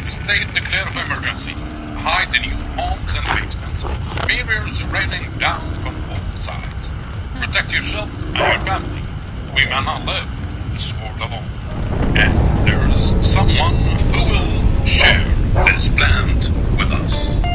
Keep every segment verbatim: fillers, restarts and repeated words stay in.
State declare of emergency. Hide in your homes and basements. Mirrors raining down from all sides. Protect yourself and your family. We may not live this world alone. And there is someone who will share this land with us.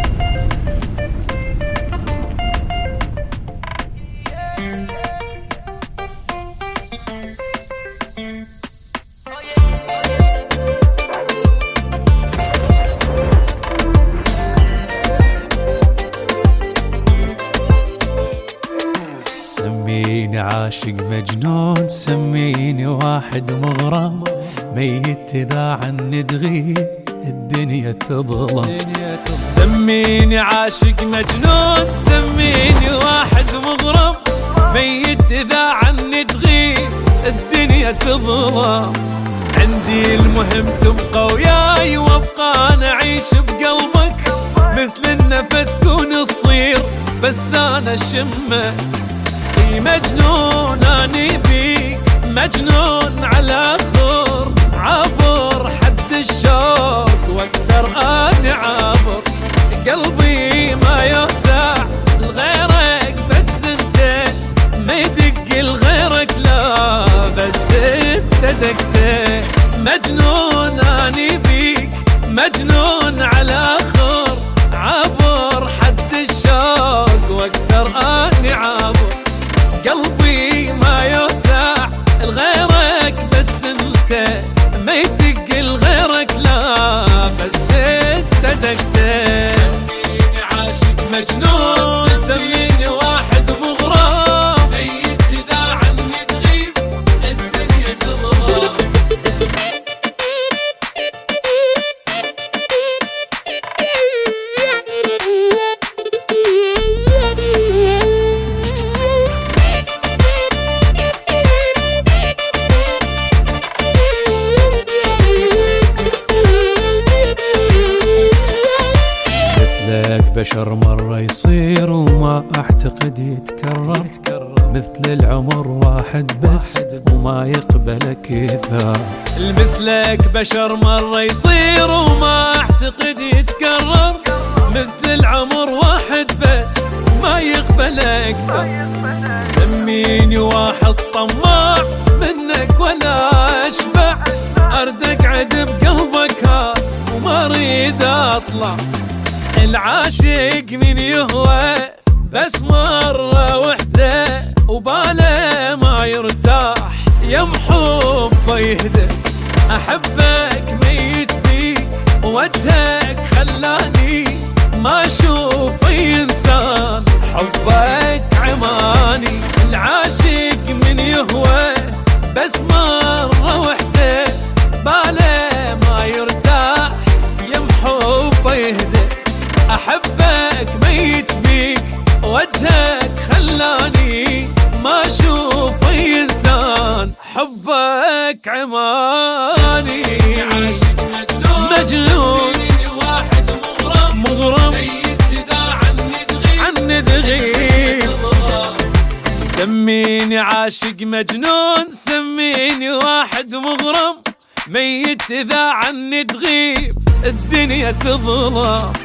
سميني عاشق مجنون، سميني واحد مغرم، ميت إذا عني تغيب الدنيا تظلم. سميني عاشق مجنون، سميني واحد مغرم، ميت إذا عني تغيب الدنيا تظلم. عندي المهم تبقى وياي وابقى أنا أعيش بقلبك، مثل النفس كون الصير بس أنا شمه. مجنون أني بيك، مجنون على خور، عبر حد الشوق واقدر أني عابر. قلبي ما يوسع لغيرك بس انت، ما يدق لغيرك لا بس انت دقته. مجنون أني بيك، مجنون على خور، عبر حد الشوق واقدر أني عابر. قلبي ما يوسع لغيرك بس انت، ما يدق لغيرك لا بس انت دقته. سميني عاشق مجنون، سميني واحد مغرم، ميت اذا عني تغيب الدنيا تظلم. بشر مرة يصير وما أعتقد يتكرر، مثل العمر واحد بس وما يقبلك إثار. مثلك بشر مرة يصير وما أعتقد يتكرر، مثل العمر واحد بس ما يقبلك إثار. سميني واحد طماع منك ولا أشبع، أرد أقعد بقلبك ها وما أريد أطلع. العاشق من يهوى بس مرة وحدة، وباله ما يرتاح يم حبه يهدى. أحبك ميت بيك وجهك خلاني ما أشوف أي إنسان، حبك عماني. العاشق من يهوى بس مرة وحدة، باله ما يرتاح يم حبه يهدى. أحبك ميت بيك وجهك خلاني ما أشوف أي إنسان، حبك عماني. عاشق مجنون، مجنون واحد مغرم، مغرم ميت إذا عني تغيب عني تغيب. سميني عاشق مجنون، سميني واحد مغرم، ميت إذا عني تغيب الدنيا تظلم.